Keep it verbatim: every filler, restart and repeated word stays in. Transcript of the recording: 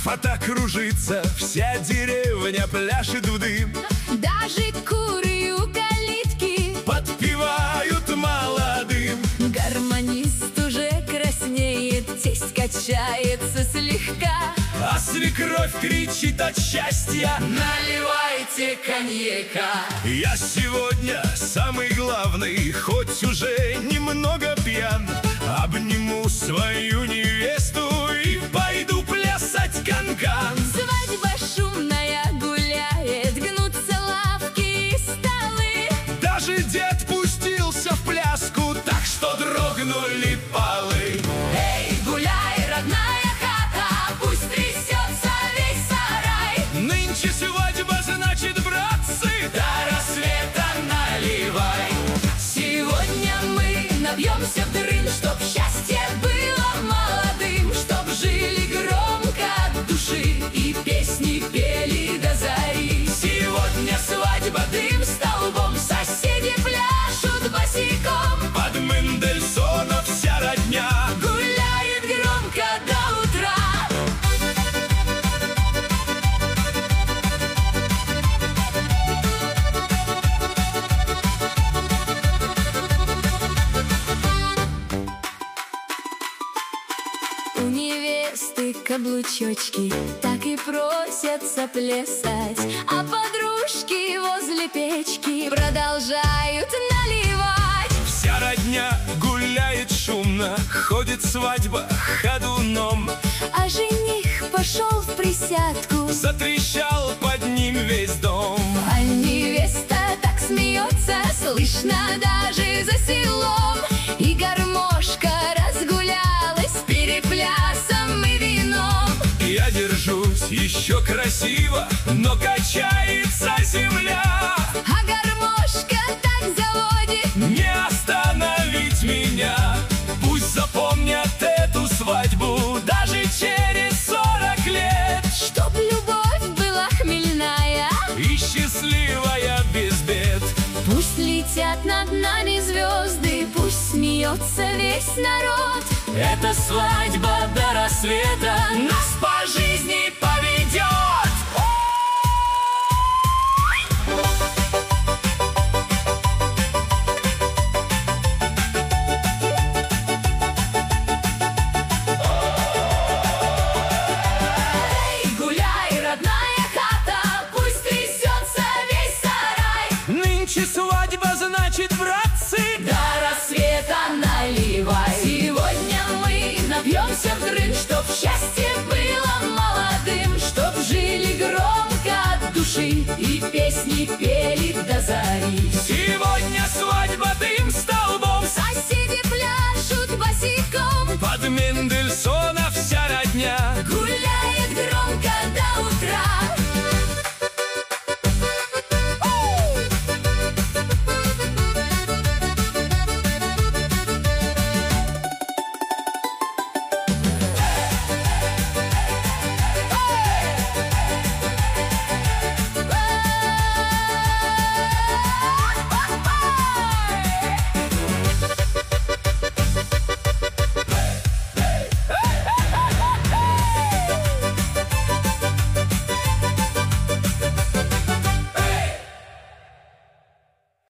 фата кружится, вся деревня пляшет в дым. Даже куры у калитки подпевают молодым. Гармонист уже краснеет, тесть качается слегка, а свекровь кричит от счастья: наливайте коньяка. Я сегодня самый главный, хоть уже немного пьян. Обниму свою невесту и пойду плясать канкан. Свадьба шумная гуляет, гнутся лавки и столы. Даже дед пустился в пляску, так что дрогнули полы. Эй, гуляй, родная хата, пусть трясется весь сарай. Нынче свадьба, значит, братцы, до рассвета наливай. Сегодня мы набьемся в дрынь, чтоб счастье было молодым, чтоб жили громко от души и песни пели до зари. Сегодня свадьба дым столбом, соседи пляшут босиком. под Мендельсона вся родня гуляет громко до утра. У невесты каблучочки так и просятся плясать, а подружки возле печки продолжают наливать. вся родня гуляет шумно, ходит свадьба ходуном. А жених пошел в присядку, Затрещал под ним весь дом. а невеста так смеется, слышно даже за селом. И гармошка разгулялась переплясом и вином. Я держусь еще красиво, но качается земля. А гармошка так заводит, Не остановить меня. Пусть запомнят эту свадьбу даже через сорок лет. чтоб любовь была хмельная. И счастливая без бед. Пусть летят над нами звезды, пусть смеется весь народ. Эта свадьба до рассвета Нас по жизни поведет. Эй, гуляй, родная хата, пусть трясется весь сарай. Нынче свадьба, значит, брак.